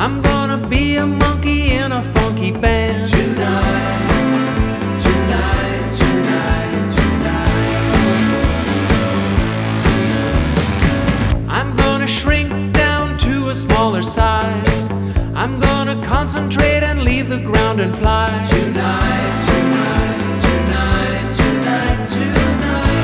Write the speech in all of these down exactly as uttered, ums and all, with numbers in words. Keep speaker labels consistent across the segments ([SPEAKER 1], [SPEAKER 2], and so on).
[SPEAKER 1] I'm gonna be a monkey in a funky band.
[SPEAKER 2] Tonight, tonight, tonight, tonight.
[SPEAKER 1] I'm gonna shrink down to a smaller size. I'm gonna concentrate and leave the ground and fly.
[SPEAKER 2] Tonight, tonight, tonight, tonight, tonight.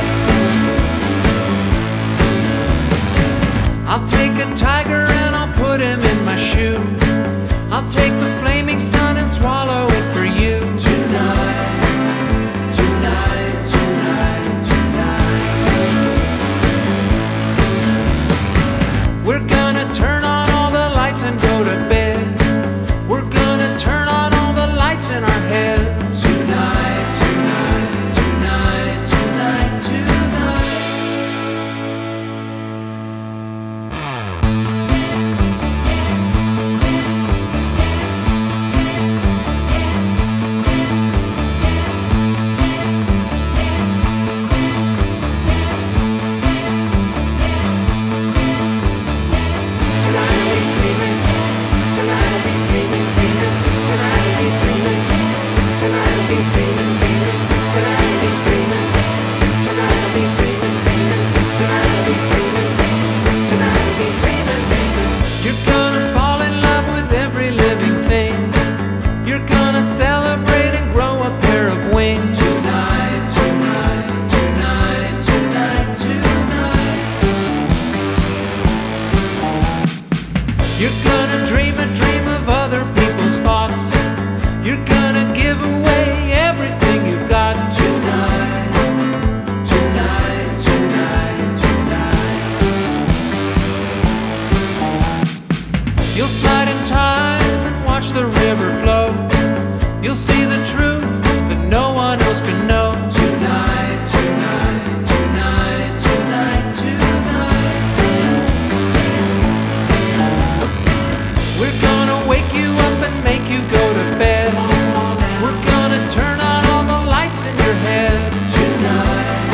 [SPEAKER 1] I'll take a tiger and I'll put him in my shoe. I'll take the flaming sun and swallow it for you.
[SPEAKER 2] Tonight, tonight, tonight, tonight.
[SPEAKER 1] We're gonna turn on all the lights and go to bed. We're gonna turn on all the lights in our heads.
[SPEAKER 2] Tonight, tonight, tonight, tonight, tonight.
[SPEAKER 1] You're gonna fall in love with every living thing. You're gonna celebrate and grow a pair of wings.
[SPEAKER 2] Tonight, tonight, tonight, tonight, tonight.
[SPEAKER 1] You're gonna dream a dream of other people's thoughts. You're gonna give away everything you've got.
[SPEAKER 2] Tonight, tonight, tonight, tonight.
[SPEAKER 1] You'll slide in time and watch the river flow. You'll see the truth that no one else can know.
[SPEAKER 2] Tonight, tonight, tonight, tonight, tonight.
[SPEAKER 1] We're gonna wake you up and make you go to bed. We're gonna turn on all the lights in your head.
[SPEAKER 2] Tonight,